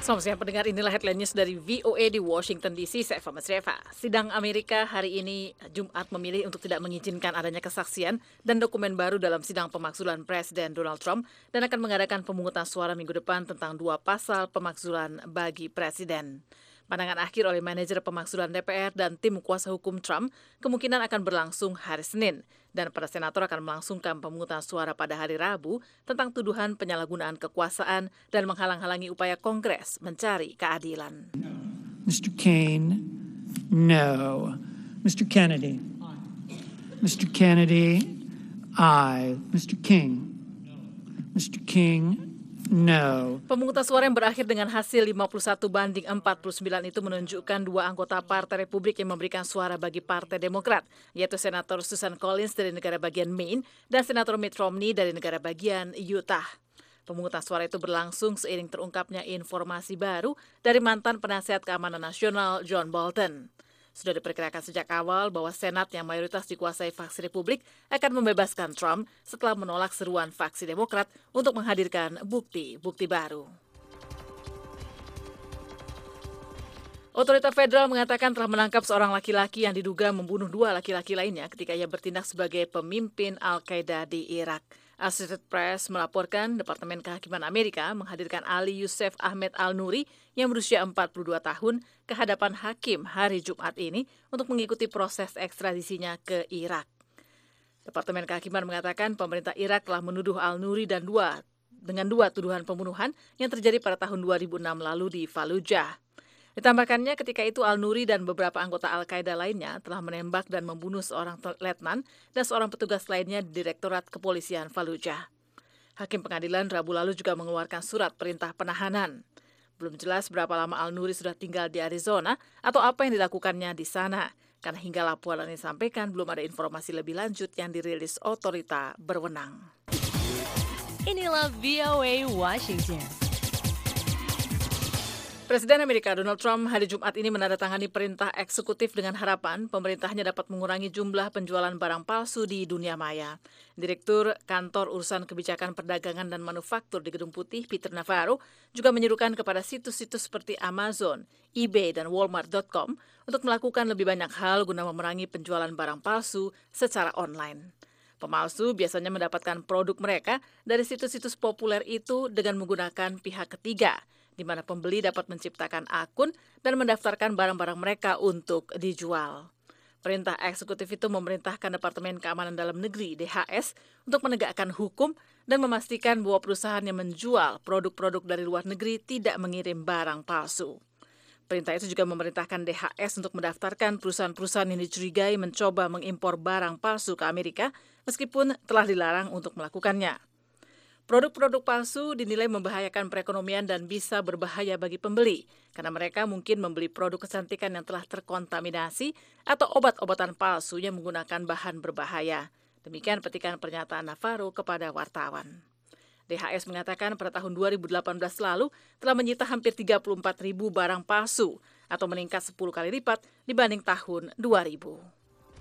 Selamat siang pendengar, inilah headline news dari VOA di Washington DC. Saya Eva Masreva. Sidang Amerika hari ini Jumat memilih untuk tidak mengizinkan adanya kesaksian dan dokumen baru dalam sidang pemakzulan Presiden Donald Trump dan akan mengadakan pemungutan suara minggu depan tentang 2 pasal pemakzulan bagi Presiden. Pandangan akhir oleh manajer pemakzulan DPR dan tim kuasa hukum Trump kemungkinan akan berlangsung hari Senin. Dan para senator akan melangsungkan pemungutan suara pada hari Rabu tentang tuduhan penyalahgunaan kekuasaan dan menghalang-halangi upaya Kongres mencari keadilan. Mr. Kaine, no. Mr. Kennedy. Mr. Kennedy, aye. Mr. King. Mr. King, no. Pemungutan suara yang berakhir dengan hasil 51-49 itu menunjukkan 2 anggota Partai Republik yang memberikan suara bagi Partai Demokrat, yaitu Senator Susan Collins dari negara bagian Maine dan Senator Mitt Romney dari negara bagian Utah. Pemungutan suara itu berlangsung seiring terungkapnya informasi baru dari mantan penasihat keamanan nasional John Bolton. Sudah diperkirakan sejak awal bahwa Senat yang mayoritas dikuasai faksi Republik akan membebaskan Trump setelah menolak seruan faksi Demokrat untuk menghadirkan bukti-bukti baru. Otoritas federal mengatakan telah menangkap seorang laki-laki yang diduga membunuh 2 laki-laki lainnya ketika ia bertindak sebagai pemimpin Al-Qaeda di Irak. Associated Press melaporkan Departemen Kehakiman Amerika menghadirkan Ali Youssef Ahmed Al-Nuri yang berusia 42 tahun ke hadapan hakim hari Jumat ini untuk mengikuti proses ekstradisinya ke Irak. Departemen Kehakiman mengatakan pemerintah Irak telah menuduh Al-Nuri dengan 2 tuduhan pembunuhan yang terjadi pada tahun 2006 lalu di Fallujah. Ditambahkannya ketika itu Al-Nuri dan beberapa anggota Al-Qaeda lainnya telah menembak dan membunuh seorang letnan dan seorang petugas lainnya di Direktorat Kepolisian Fallujah. Hakim pengadilan Rabu lalu juga mengeluarkan surat perintah penahanan. Belum jelas berapa lama Al-Nuri sudah tinggal di Arizona atau apa yang dilakukannya di sana, karena hingga laporan ini disampaikan belum ada informasi lebih lanjut yang dirilis otorita berwenang. Inilah VOA Washington. Presiden Amerika Donald Trump hari Jumat ini menandatangani perintah eksekutif dengan harapan pemerintahnya dapat mengurangi jumlah penjualan barang palsu di dunia maya. Direktur Kantor Urusan Kebijakan Perdagangan dan Manufaktur di Gedung Putih, Peter Navarro, juga menyerukan kepada situs-situs seperti Amazon, eBay, dan Walmart.com untuk melakukan lebih banyak hal guna memerangi penjualan barang palsu secara online. Pemalsu biasanya mendapatkan produk mereka dari situs-situs populer itu dengan menggunakan pihak ketiga, di mana pembeli dapat menciptakan akun dan mendaftarkan barang-barang mereka untuk dijual. Perintah eksekutif itu memerintahkan Departemen Keamanan Dalam Negeri (DHS) untuk menegakkan hukum dan memastikan bahwa perusahaan yang menjual produk-produk dari luar negeri tidak mengirim barang palsu. Perintah itu juga memerintahkan DHS untuk mendaftarkan perusahaan-perusahaan yang dicurigai mencoba mengimpor barang palsu ke Amerika meskipun telah dilarang untuk melakukannya. Produk-produk palsu dinilai membahayakan perekonomian dan bisa berbahaya bagi pembeli, karena mereka mungkin membeli produk kecantikan yang telah terkontaminasi atau obat-obatan palsu yang menggunakan bahan berbahaya. Demikian petikan pernyataan Navarro kepada wartawan. DHS mengatakan pada tahun 2018 lalu telah menyita hampir 34.000 barang palsu atau meningkat 10 kali lipat dibanding tahun 2000.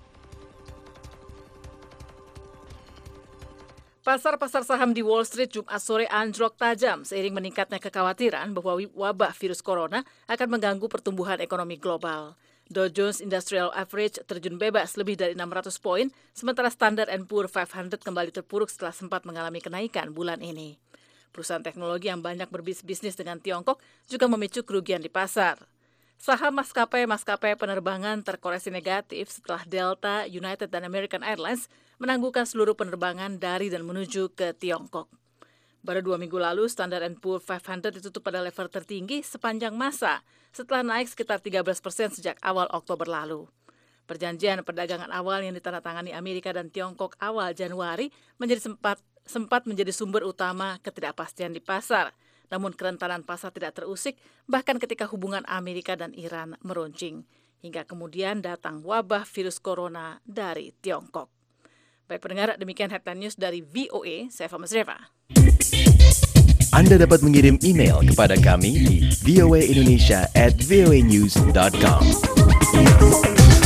Pasar-pasar saham di Wall Street Jumat sore anjlok tajam seiring meningkatnya kekhawatiran bahwa wabah virus corona akan mengganggu pertumbuhan ekonomi global. Dow Jones Industrial Average terjun bebas lebih dari 600 poin, sementara Standard & Poor's 500 kembali terpuruk setelah sempat mengalami kenaikan bulan ini. Perusahaan teknologi yang banyak berbisnis dengan Tiongkok juga memicu kerugian di pasar. Saham maskapai penerbangan terkoreksi negatif setelah Delta, United, dan American Airlines menangguhkan seluruh penerbangan dari dan menuju ke Tiongkok. Baru 2 minggu lalu, Standard & Poor's 500 ditutup pada level tertinggi sepanjang masa setelah naik sekitar 13% sejak awal Oktober lalu. Perjanjian perdagangan awal yang ditandatangani Amerika dan Tiongkok awal Januari sempat menjadi sumber utama ketidakpastian di pasar. Namun kerentanan pasar tidak terusik bahkan ketika hubungan Amerika dan Iran meruncing. Hingga kemudian datang wabah virus corona dari Tiongkok. Baik pendengar, demikian headline news dari VOA, saya Eva Masreva. Anda dapat mengirim email kepada kami di voaindonesia@voanews.com.